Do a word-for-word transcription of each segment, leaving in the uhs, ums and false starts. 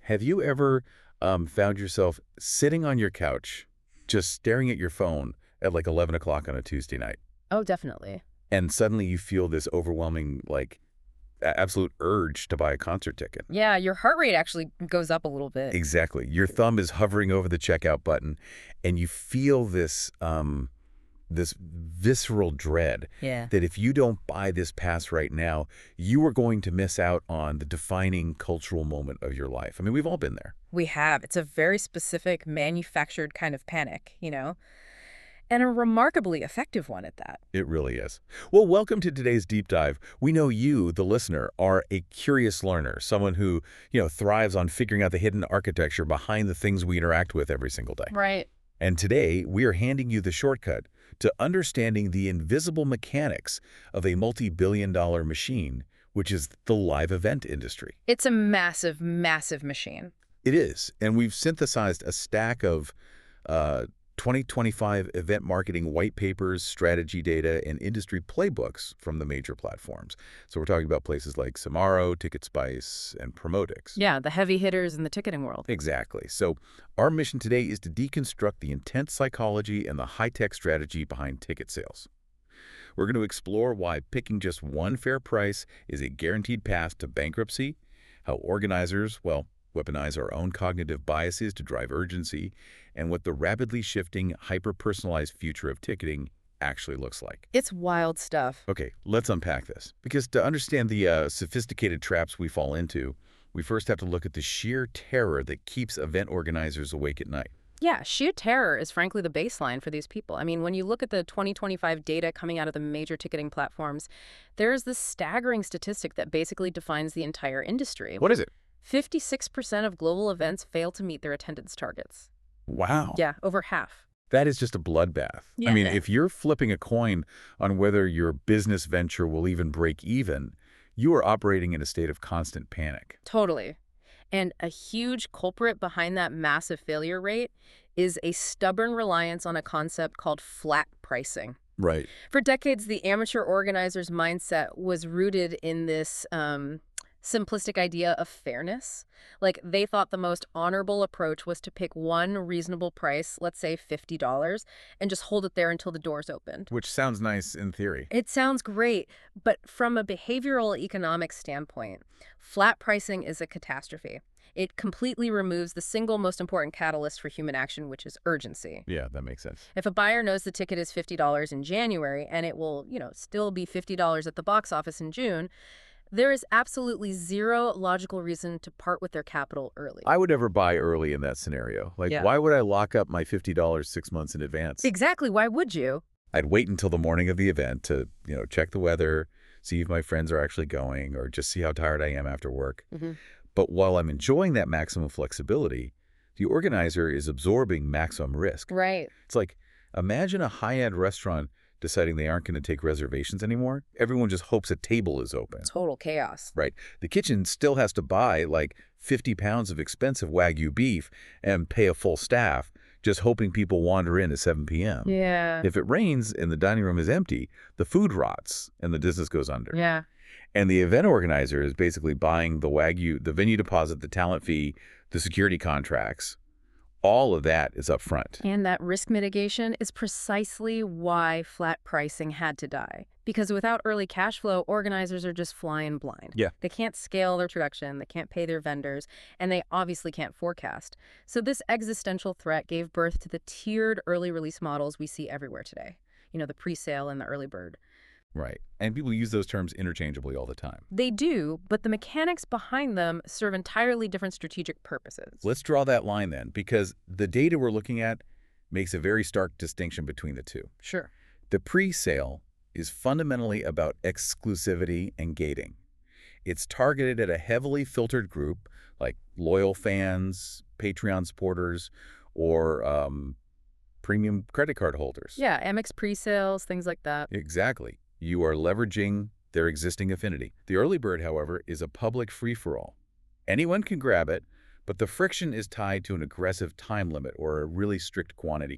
Have you ever um, found yourself sitting on your couch, just staring at your phone at like eleven o'clock on a Tuesday night, Oh, definitely. and suddenly you feel this overwhelming, like, a- absolute urge to buy a concert ticket? Yeah, your heart rate actually goes up a little bit. Exactly. Your thumb is hovering over the checkout button, and you feel this um, this visceral dread Yeah. that if you don't buy this pass right now, you are going to miss out on the defining cultural moment of your life. I mean, we've all been there. We have. It's a very specific manufactured kind of panic, you know, and a remarkably effective one at that. It really is. Well, welcome to today's deep dive. We know you, the listener, are a curious learner, someone who, you know, thrives on figuring out the hidden architecture behind the things we interact with every single day. Right. And today, we are handing you the shortcut to understanding the invisible mechanics of a multi-billion dollar machine, which is the live event industry. It's a massive, massive machine. It is, and we've synthesized a stack of uh, twenty twenty-five event marketing white papers, strategy data, and industry playbooks from the major platforms. So we're talking about places like Samaro, TicketSpice, and Promotix. Yeah, the heavy hitters in the ticketing world. Exactly. So our mission today is to deconstruct the intense psychology and the high-tech strategy behind ticket sales. We're going to explore why picking just one fair price is a guaranteed path to bankruptcy, how organizers, well, weaponize our own cognitive biases to drive urgency, and what the rapidly shifting, hyper-personalized future of ticketing actually looks like. It's wild stuff. Okay, let's unpack this. Because to understand the uh, sophisticated traps we fall into, we first have to look at the sheer terror that keeps event organizers awake at night. Yeah, sheer terror is frankly the baseline for these people. I mean, when you look at the twenty twenty-five data coming out of the major ticketing platforms, there is this staggering statistic that basically defines the entire industry. What is it? fifty-six percent of global events fail to meet their attendance targets. Wow. Yeah, over half. That is just a bloodbath. Yeah. I mean, if you're flipping a coin on whether your business venture will even break even, you are operating in a state of constant panic. Totally. And a huge culprit behind that massive failure rate is a stubborn reliance on a concept called flat pricing. Right. For decades, the amateur organizer's mindset was rooted in this um, simplistic idea of fairness. Like, they thought the most honorable approach was to pick one reasonable price, let's say fifty dollars, and just hold it there until the doors opened. Which sounds nice in theory. It sounds great, but from a behavioral economics standpoint, flat pricing is a catastrophe. It completely removes the single most important catalyst for human action, which is urgency. Yeah, that makes sense. If a buyer knows the ticket is fifty dollars in January and it will, you know, still be fifty dollars at the box office in June, there is absolutely zero logical reason to part with their capital early. I would never buy early in that scenario. Like, Yeah. why would I lock up my fifty dollars six months in advance? Exactly. Why would you? I'd wait until the morning of the event to, you know, check the weather, see if my friends are actually going, or just see how tired I am after work. Mm-hmm. But while I'm enjoying that maximum flexibility, the organizer is absorbing maximum risk. Right. It's like, imagine a high-end restaurant deciding they aren't going to take reservations anymore. Everyone just hopes a table is open. Total chaos. Right. The kitchen still has to buy like fifty pounds of expensive Wagyu beef and pay a full staff, just hoping people wander in at seven p m Yeah. If it rains and the dining room is empty, the food rots and the business goes under. Yeah. And the event organizer is basically buying the Wagyu, the venue deposit, the talent fee, the security contracts. All of that is up front. And that risk mitigation is precisely why flat pricing had to die. Because without early cash flow, organizers are just flying blind. Yeah. They can't scale their production, they can't pay their vendors, and they obviously can't forecast. So this existential threat gave birth to the tiered early release models we see everywhere today. You know, the pre-sale and the early bird. Right. And people use those terms interchangeably all the time. They do, but the mechanics behind them serve entirely different strategic purposes. Let's draw that line then, because the data we're looking at makes a very stark distinction between the two. Sure. The pre-sale is fundamentally about exclusivity and gating. It's targeted at a heavily filtered group like loyal fans, Patreon supporters, or um, premium credit card holders. Yeah, Amex pre-sales, things like that. Exactly. You are leveraging their existing affinity. The early bird, however, is a public free-for-all. Anyone can grab it, but the friction is tied to an aggressive time limit or a really strict quantity cap.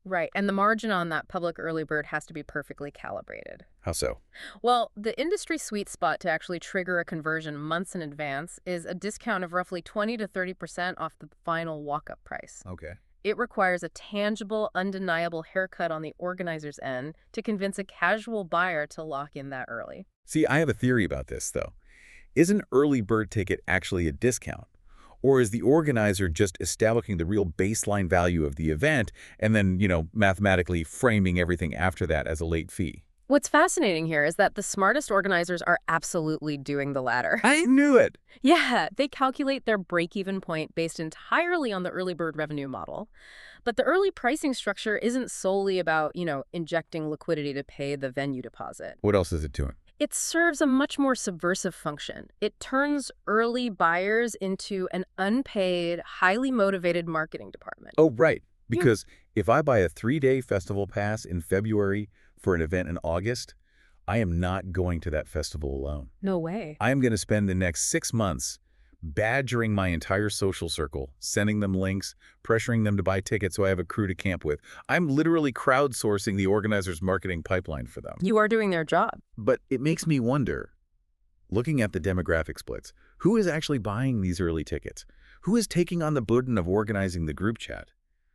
Right, and the margin on that public early bird has to be perfectly calibrated. How so? Well, the industry sweet spot to actually trigger a conversion months in advance is a discount of roughly twenty to thirty percent off the final walk-up price. Okay. It requires a tangible, undeniable haircut on the organizer's end to convince a casual buyer to lock in that early. See, I have a theory about this, though. Is an early bird ticket actually a discount? Or is the organizer just establishing the real baseline value of the event and then, you know, mathematically framing everything after that as a late fee? What's fascinating here is that the smartest organizers are absolutely doing the latter. I knew it! Yeah, they calculate their break-even point based entirely on the early bird revenue model. But the early pricing structure isn't solely about, you know, injecting liquidity to pay the venue deposit. What else is it doing? It serves a much more subversive function. It turns early buyers into an unpaid, highly motivated marketing department. Oh, right. Because if I buy a three-day festival pass in February for an event in August, I am not going to that festival alone. No way. I am going to spend the next six months badgering my entire social circle, sending them links, pressuring them to buy tickets so I have a crew to camp with. I'm literally crowdsourcing the organizer's marketing pipeline for them. You are doing their job. But it makes me wonder, looking at the demographic splits, who is actually buying these early tickets? Who is taking on the burden of organizing the group chat?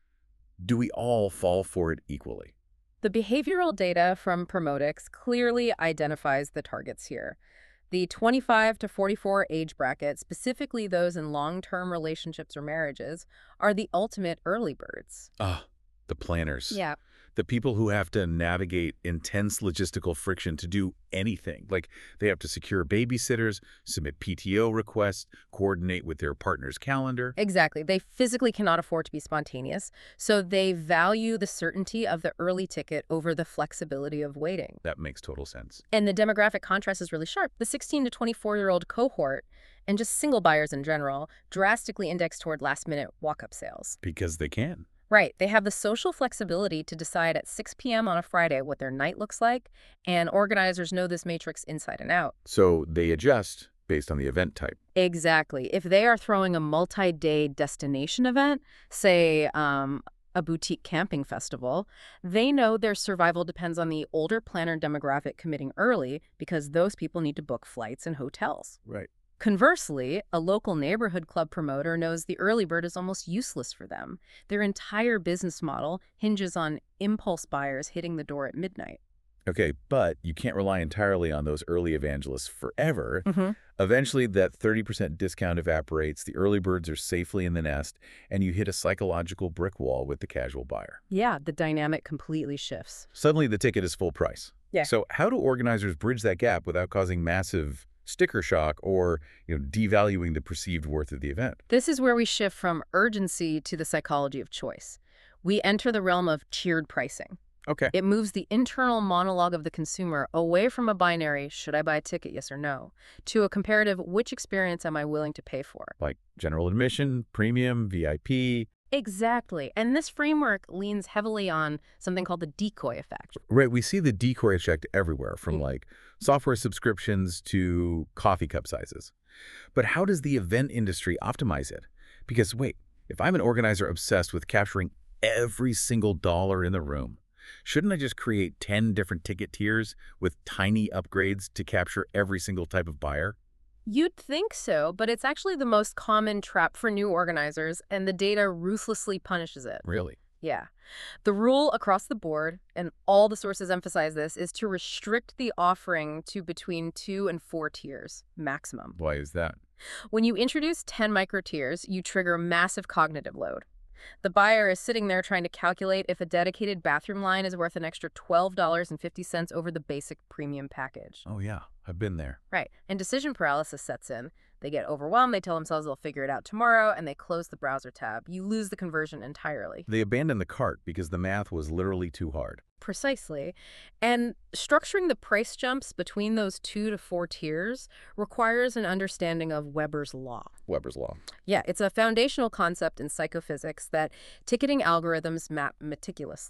Do we all fall for it equally? The behavioral data from Promotix clearly identifies the targets here. The twenty-five to forty-four age bracket, specifically those in long-term relationships or marriages, are the ultimate early birds. Ah, the planners. Yeah. The people who have to navigate intense logistical friction to do anything. Like they have to secure babysitters, submit P T O requests, coordinate with their partner's calendar. Exactly. They physically cannot afford to be spontaneous, so they value the certainty of the early ticket over the flexibility of waiting. That makes total sense. And the demographic contrast is really sharp. The sixteen to twenty-four-year-old cohort, and just single buyers in general, drastically index toward last-minute walk-up sales. Because they can. Right. They have the social flexibility to decide at six p m on a Friday what their night looks like, and organizers know this matrix inside and out. So they adjust based on the event type. Exactly. If they are throwing a multi-day destination event, say um, a boutique camping festival, they know their survival depends on the older planner demographic committing early because those people need to book flights and hotels. Right. Conversely, a local neighborhood club promoter knows the early bird is almost useless for them. Their entire business model hinges on impulse buyers hitting the door at midnight. Okay, but you can't rely entirely on those early evangelists forever. Mm-hmm. Eventually, that thirty percent discount evaporates, the early birds are safely in the nest, and you hit a psychological brick wall with the casual buyer. Yeah, the dynamic completely shifts. Suddenly, the ticket is full price. Yeah. So how do organizers bridge that gap without causing massive sticker shock or, you know, devaluing the perceived worth of the event? This is where we shift from urgency to the psychology of choice. We enter the realm of tiered pricing. Okay. It moves the internal monologue of the consumer away from a binary, should I buy a ticket, yes or no, to a comparative, which experience am I willing to pay for? Like general admission, premium, V I P. Exactly. And this framework leans heavily on something called the decoy effect. Right, we see the decoy effect everywhere, from like software subscriptions to coffee cup sizes. But how does the event industry optimize it? Because wait, if I'm an organizer obsessed with capturing every single dollar in the room, shouldn't I just create ten different ticket tiers with tiny upgrades to capture every single type of buyer? You'd think so, but it's actually the most common trap for new organizers, and the data ruthlessly punishes it. Really? Yeah. The rule across the board, and all the sources emphasize this, is to restrict the offering to between two and four tiers, maximum. Why is that? When you introduce ten micro tiers, you trigger massive cognitive load. The buyer is sitting there trying to calculate if a dedicated bathroom line is worth an extra twelve dollars and fifty cents over the basic premium package. Oh yeah, I've been there. Right. And decision paralysis sets in. They get overwhelmed, they tell themselves they'll figure it out tomorrow, and they close the browser tab. You lose the conversion entirely. They abandon the cart because the math was literally too hard. Precisely. And structuring the price jumps between those two to four tiers requires an understanding of Weber's law. Weber's law. Yeah, it's a foundational concept in psychophysics that ticketing algorithms map meticulously.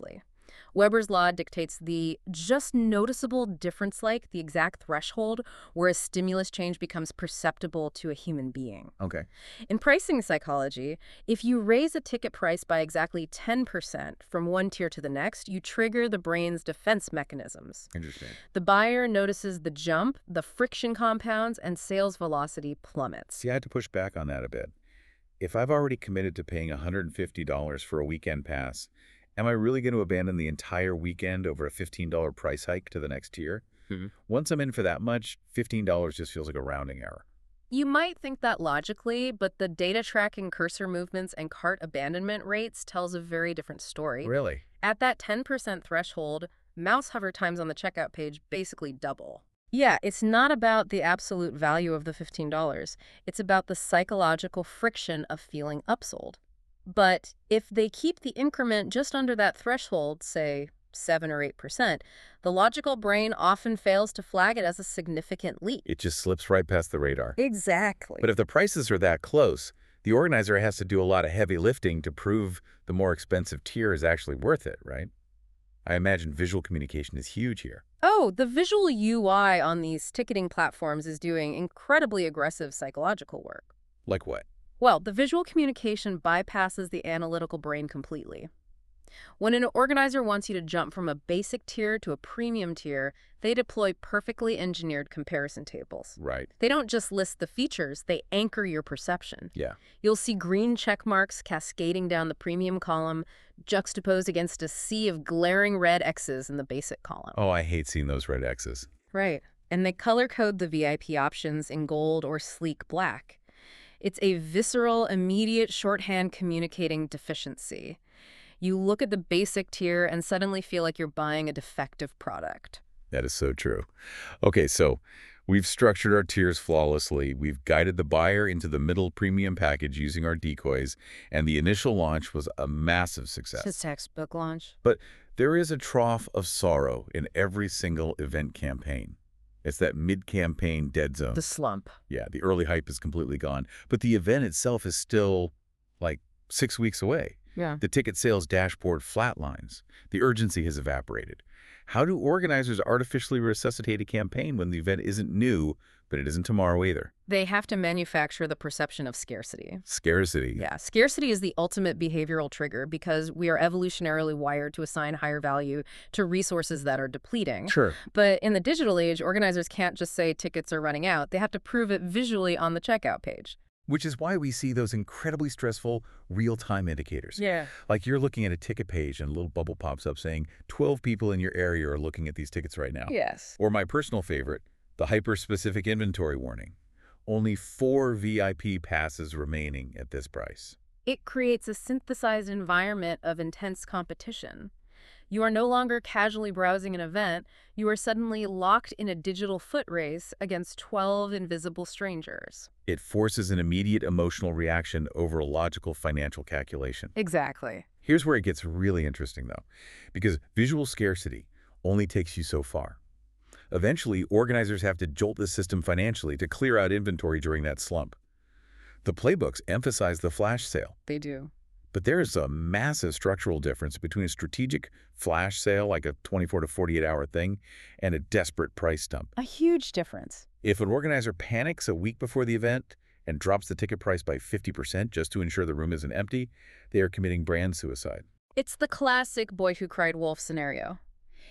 Weber's law dictates the just noticeable difference, like the exact threshold where a stimulus change becomes perceptible to a human being. Okay. In pricing psychology, if you raise a ticket price by exactly ten percent from one tier to the next, you trigger the brain's defense mechanisms. Interesting. The buyer notices the jump, the friction compounds, and sales velocity plummets. See, I had to push back on that a bit. If I've already committed to paying one hundred fifty dollars for a weekend pass, am I really going to abandon the entire weekend over a fifteen dollar price hike to the next tier? Hmm. Once I'm in for that much, fifteen dollars just feels like a rounding error. You might think that logically, but the data tracking cursor movements and cart abandonment rates tells a very different story. Really? At that ten percent threshold, mouse hover times on the checkout page basically double. Yeah, it's not about the absolute value of the fifteen dollars. It's about the psychological friction of feeling upsold. But if they keep the increment just under that threshold, say seven or eight percent, the logical brain often fails to flag it as a significant leap. It just slips right past the radar. Exactly. But if the prices are that close, the organizer has to do a lot of heavy lifting to prove the more expensive tier is actually worth it, right? I imagine visual communication is huge here. Oh, the visual U I on these ticketing platforms is doing incredibly aggressive psychological work. Like what? Well, the visual communication bypasses the analytical brain completely. When an organizer wants you to jump from a basic tier to a premium tier, they deploy perfectly engineered comparison tables. Right. They don't just list the features, they anchor your perception. Yeah. You'll see green check marks cascading down the premium column, juxtaposed against a sea of glaring red X's in the basic column. Oh, I hate seeing those red X's. Right. And they color code the V I P options in gold or sleek black. It's a visceral, immediate shorthand communicating deficiency. You look at the basic tier and suddenly feel like you're buying a defective product. That is so true. Okay, so we've structured our tiers flawlessly. We've guided the buyer into the middle premium package using our decoys, and the initial launch was a massive success. It's a textbook launch. But there is a trough of sorrow in every single event campaign. It's that mid-campaign dead zone. The slump. Yeah, the early hype is completely gone, but the event itself is still, like, six weeks away. Yeah. The ticket sales dashboard flatlines. The urgency has evaporated. How do organizers artificially resuscitate a campaign when the event isn't new, but it isn't tomorrow either? They have to manufacture the perception of scarcity. Scarcity. Yeah, scarcity is the ultimate behavioral trigger because we are evolutionarily wired to assign higher value to resources that are depleting. Sure. But in the digital age, organizers can't just say tickets are running out. They have to prove it visually on the checkout page. Which is why we see those incredibly stressful real-time indicators. Yeah. Like you're looking at a ticket page and a little bubble pops up saying twelve people in your area are looking at these tickets right now. Yes. Or my personal favorite, the hyper-specific inventory warning. Only four V I P passes remaining at this price. It creates a synthesized environment of intense competition. You are no longer casually browsing an event. You are suddenly locked in a digital foot race against twelve invisible strangers. It forces an immediate emotional reaction over a logical financial calculation. Exactly. Here's where it gets really interesting, though, because visual scarcity only takes you so far. Eventually, organizers have to jolt the system financially to clear out inventory during that slump. The playbooks emphasize the flash sale. They do. But there is a massive structural difference between a strategic flash sale, like a twenty-four to forty-eight hour thing, and a desperate price dump. A huge difference. If an organizer panics a week before the event and drops the ticket price by fifty percent just to ensure the room isn't empty, they are committing brand suicide. It's the classic boy who cried wolf scenario.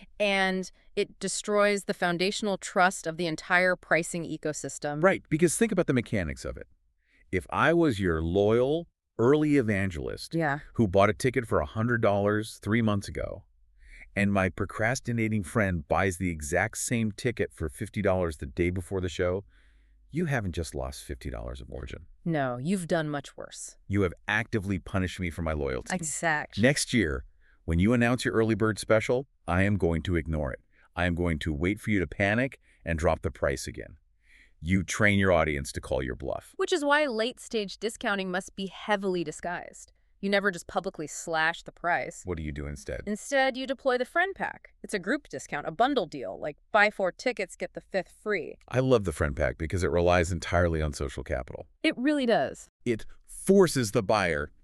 And it destroys the foundational trust of the entire pricing ecosystem. Right, because think about the mechanics of it. If I was your loyal, early evangelist Yeah. who bought a ticket for one hundred dollars three months ago, and my procrastinating friend buys the exact same ticket for fifty dollars the day before the show, you haven't just lost fifty dollars of margin. No, you've done much worse. You have actively punished me for my loyalty. Exactly. Next year, when you announce your early bird special, I am going to ignore it. I am going to wait for you to panic and drop the price again. You train your audience to call your bluff. Which is why late-stage discounting must be heavily disguised. You never just publicly slash the price. What do you do instead? Instead, you deploy the friend pack. It's a group discount, a bundle deal, like buy four tickets, get the fifth free. I love the friend pack because it relies entirely on social capital. It really does. It forces the buyer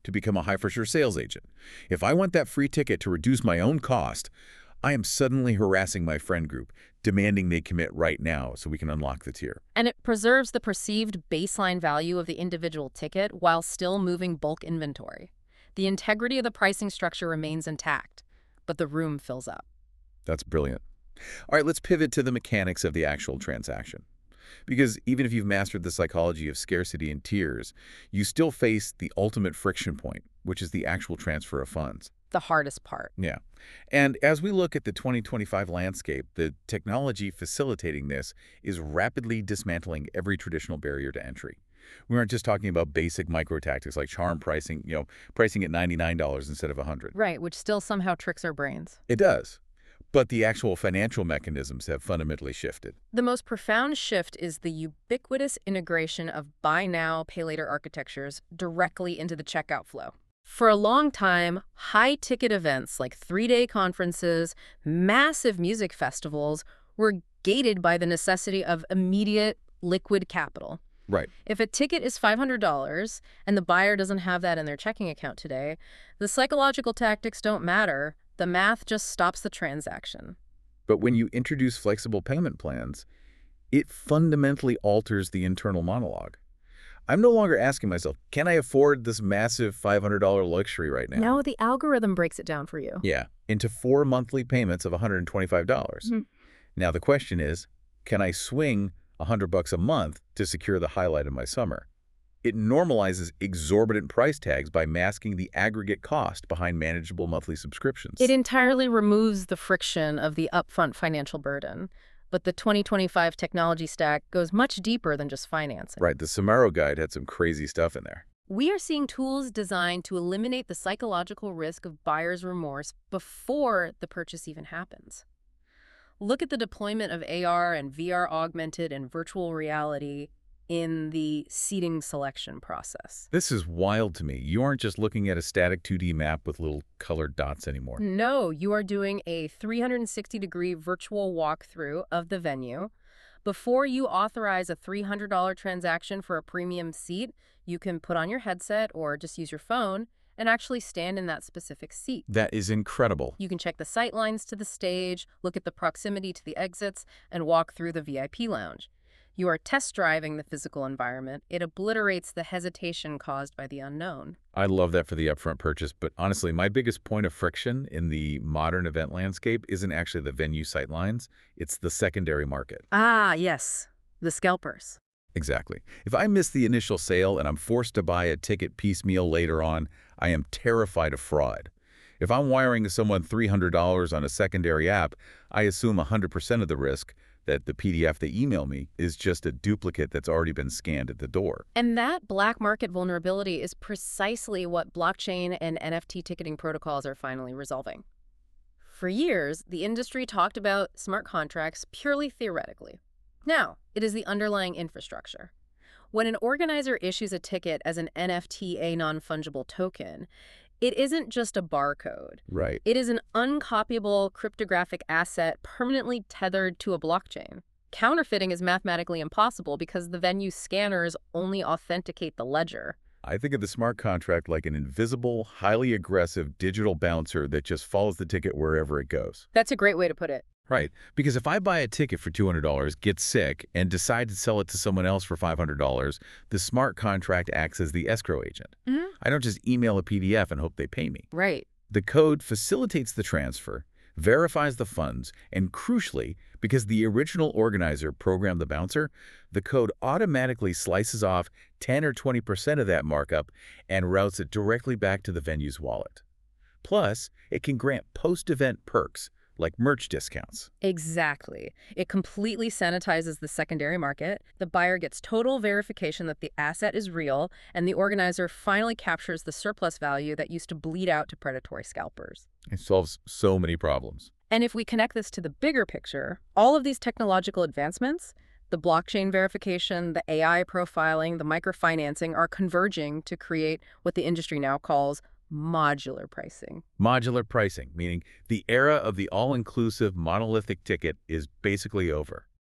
to become a high-for-sure sales agent. If I want that free ticket to reduce my own cost, I am suddenly harassing my friend group, demanding they commit right now so we can unlock the tier. And it preserves the perceived baseline value of the individual ticket while still moving bulk inventory. The integrity of the pricing structure remains intact, but the room fills up. That's brilliant. All right, let's pivot to the mechanics of the actual transaction. Because even if you've mastered the psychology of scarcity and tiers, you still face the ultimate friction point, which is the actual transfer of funds. The hardest part. Yeah. And as we look at the twenty twenty-five landscape, the technology facilitating this is rapidly dismantling every traditional barrier to entry. We aren't just talking about basic micro tactics like charm pricing, you know, pricing at ninety-nine dollars instead of one hundred dollars. Right, which still somehow tricks our brains. It does. But the actual financial mechanisms have fundamentally shifted. The most profound shift is the ubiquitous integration of buy now, pay later architectures directly into the checkout flow. For a long time, high-ticket events like three-day conferences, massive music festivals were gated by the necessity of immediate liquid capital. Right. If a ticket is five hundred dollars and the buyer doesn't have that in their checking account today, the psychological tactics don't matter. The math just stops the transaction. But when you introduce flexible payment plans, it fundamentally alters the internal monologue. I'm no longer asking myself, can I afford this massive five hundred dollar luxury right now? No, the algorithm breaks it down for you. Yeah, into four monthly payments of one hundred twenty-five dollars. Mm-hmm. Now the question is, can I swing one hundred bucks a month to secure the highlight of my summer? It normalizes exorbitant price tags by masking the aggregate cost behind manageable monthly subscriptions. It entirely removes the friction of the upfront financial burden. But the twenty twenty-five technology stack goes much deeper than just financing. Right, the Samaro guide had some crazy stuff in there. We are seeing tools designed to eliminate the psychological risk of buyer's remorse before the purchase even happens. Look at the deployment of A R and V R augmented and virtual reality in the seating selection process. This is wild to me. You aren't just looking at a static two D map with little colored dots anymore. No, you are doing a three hundred sixty degree virtual walkthrough of the venue. Before you authorize a three hundred dollar transaction for a premium seat, you can put on your headset or just use your phone and actually stand in that specific seat. That is incredible. You can check the sight lines to the stage, look at the proximity to the exits, and walk through the V I P lounge. You are test driving the physical environment. It obliterates the hesitation caused by the unknown. I love that for the upfront purchase, but honestly, my biggest point of friction in the modern event landscape isn't actually the venue sight lines, it's the secondary market. Ah, yes, the scalpers. Exactly. If I miss the initial sale and I'm forced to buy a ticket piecemeal later on, I am terrified of fraud. If I'm wiring someone three hundred dollars on a secondary app, I assume one hundred percent of the risk that the P D F they email me is just a duplicate that's already been scanned at the door. And that black market vulnerability is precisely what blockchain and N F T ticketing protocols are finally resolving. For years, the industry talked about smart contracts purely theoretically. Now, it is the underlying infrastructure. When an organizer issues a ticket as an N F T, a non-fungible token, it isn't just a barcode. Right. It is an uncopyable cryptographic asset permanently tethered to a blockchain. Counterfeiting is mathematically impossible because the venue scanners only authenticate the ledger. I think of the smart contract like an invisible, highly aggressive digital bouncer that just follows the ticket wherever it goes. That's a great way to put it. Right. Because if I buy a ticket for two hundred dollars, get sick, and decide to sell it to someone else for five hundred dollars, the smart contract acts as the escrow agent. Mm-hmm. I don't just email a P D F and hope they pay me. Right. The code facilitates the transfer, verifies the funds, and crucially, because the original organizer programmed the bouncer, the code automatically slices off ten or twenty percent of that markup and routes it directly back to the venue's wallet. Plus, it can grant post-event perks, like merch discounts. Exactly. It completely sanitizes the secondary market. The buyer gets total verification that the asset is real, and the organizer finally captures the surplus value that used to bleed out to predatory scalpers. It solves so many problems. And if we connect this to the bigger picture, all of these technological advancements, the blockchain verification, the A I profiling, the microfinancing, are converging to create what the industry now calls modular pricing. Modular pricing, meaning the era of the all-inclusive monolithic ticket is basically over.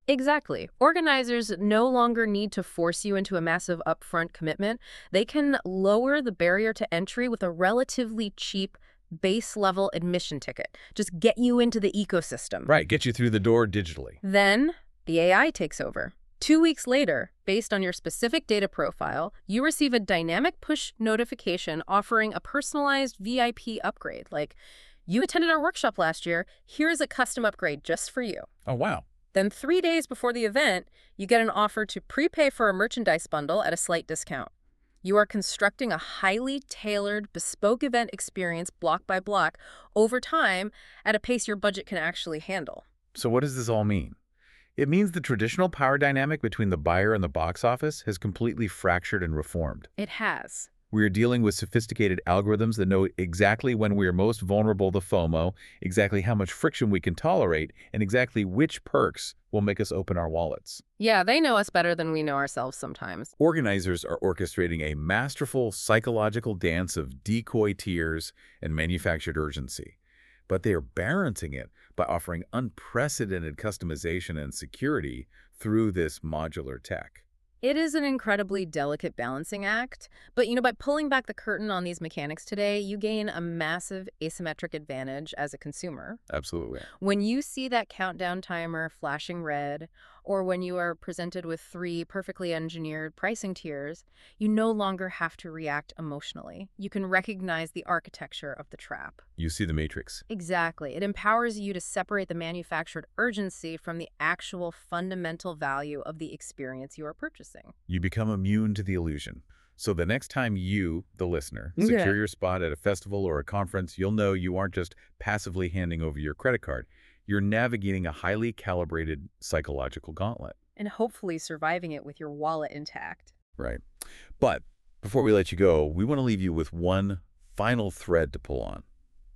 Exactly. Organizers no longer need to force you into a massive upfront commitment. They can lower the barrier to entry with a relatively cheap base level admission ticket. Just get you into the ecosystem. Right, get you through the door digitally. Then the A I takes over. Two weeks later, based on your specific data profile, you receive a dynamic push notification offering a personalized V I P upgrade. Like, you attended our workshop last year, here's a custom upgrade just for you. Oh, wow. Then three days before the event, you get an offer to prepay for a merchandise bundle at a slight discount. You are constructing a highly tailored, bespoke event experience block by block over time at a pace your budget can actually handle. So what does this all mean? It means the traditional power dynamic between the buyer and the box office has completely fractured and reformed. It has. We are dealing with sophisticated algorithms that know exactly when we are most vulnerable to FOMO, exactly how much friction we can tolerate, and exactly which perks will make us open our wallets. Yeah, they know us better than we know ourselves sometimes. Organizers are orchestrating a masterful psychological dance of decoy tiers and manufactured urgency. But they are balancing it by offering unprecedented customization and security through this modular tech. It is an incredibly delicate balancing act, but you know, by pulling back the curtain on these mechanics today, you gain a massive asymmetric advantage as a consumer. Absolutely. When you see that countdown timer flashing red, or when you are presented with three perfectly engineered pricing tiers, you no longer have to react emotionally. You can recognize the architecture of the trap. You see the matrix. Exactly. It empowers you to separate the manufactured urgency from the actual fundamental value of the experience you are purchasing. You become immune to the illusion. So the next time you, the listener, Yeah. secure your spot at a festival or a conference, you'll know you aren't just passively handing over your credit card. You're navigating a highly calibrated psychological gauntlet. And hopefully surviving it with your wallet intact. Right. But before we let you go, we want to leave you with one final thread to pull on.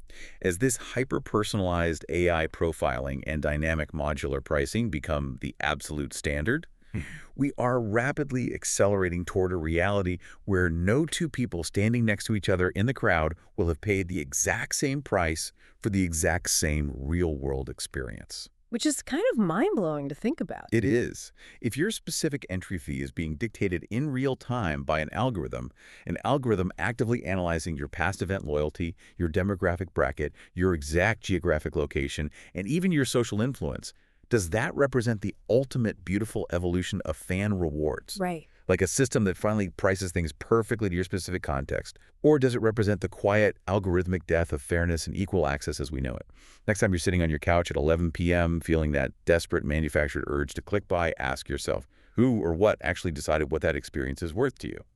As this hyper-personalized A I profiling and dynamic modular pricing become the absolute standard, we are rapidly accelerating toward a reality where no two people standing next to each other in the crowd will have paid the exact same price for the exact same real-world experience. Which is kind of mind-blowing to think about. It is. If your specific entry fee is being dictated in real time by an algorithm, an algorithm actively analyzing your past event loyalty, your demographic bracket, your exact geographic location, and even your social influence, does that represent the ultimate beautiful evolution of fan rewards? Right. Like a system that finally prices things perfectly to your specific context? Or does it represent the quiet, algorithmic death of fairness and equal access as we know it? Next time you're sitting on your couch at eleven p m feeling that desperate manufactured urge to click buy, ask yourself, who or what actually decided what that experience is worth to you?